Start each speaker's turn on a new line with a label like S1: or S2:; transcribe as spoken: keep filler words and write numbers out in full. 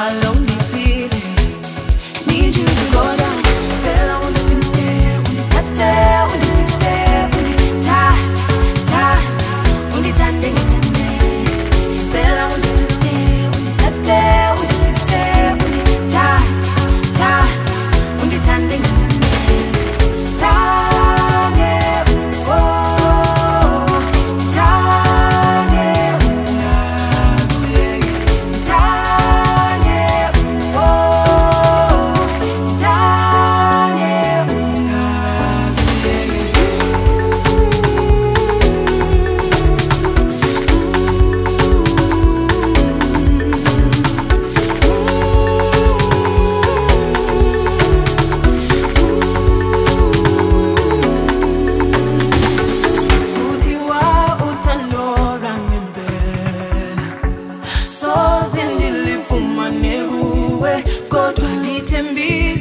S1: my lonely feeling. Need you to go down. Feel I want to stay. When you tap, when you say, when you tie, tie, when you tanding, feel I want to stay. When you tap, when you say, when you tie, tie, when you tanding, tie. Go to the tembi